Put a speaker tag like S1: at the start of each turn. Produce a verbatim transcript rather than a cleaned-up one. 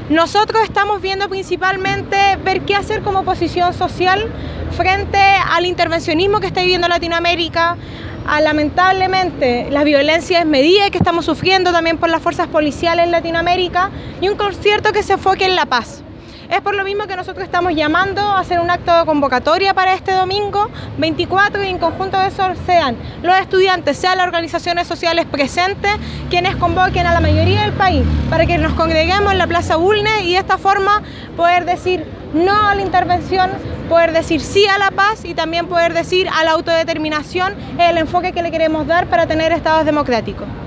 S1: Nosotros estamos viendo principalmente ver qué hacer como oposición social frente al intervencionismo que está viviendo Latinoamérica, a lamentablemente la violencia desmedida que estamos sufriendo también por las fuerzas policiales en Latinoamérica y un concierto que se enfoque en la paz. Es por lo mismo que nosotros estamos llamando a hacer un acto de convocatoria para este domingo veinticuatro y en conjunto de eso sean los estudiantes, sean las organizaciones sociales presentes quienes convoquen a la mayoría del país para que nos congreguemos en la Plaza Bulnes y de esta forma poder decir no a la intervención, poder decir sí a la paz y también poder decir a la autodeterminación el enfoque que le queremos dar para tener estados democráticos.